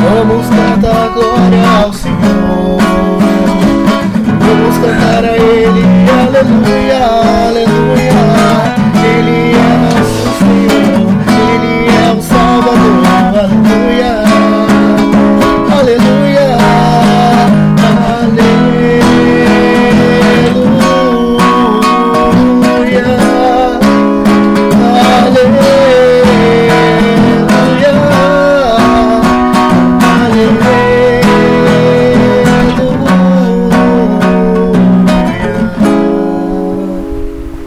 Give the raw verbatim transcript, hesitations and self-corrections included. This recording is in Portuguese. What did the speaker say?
Vamos cantar glória ao Senhor, vamos cantar a Ele, aleluia.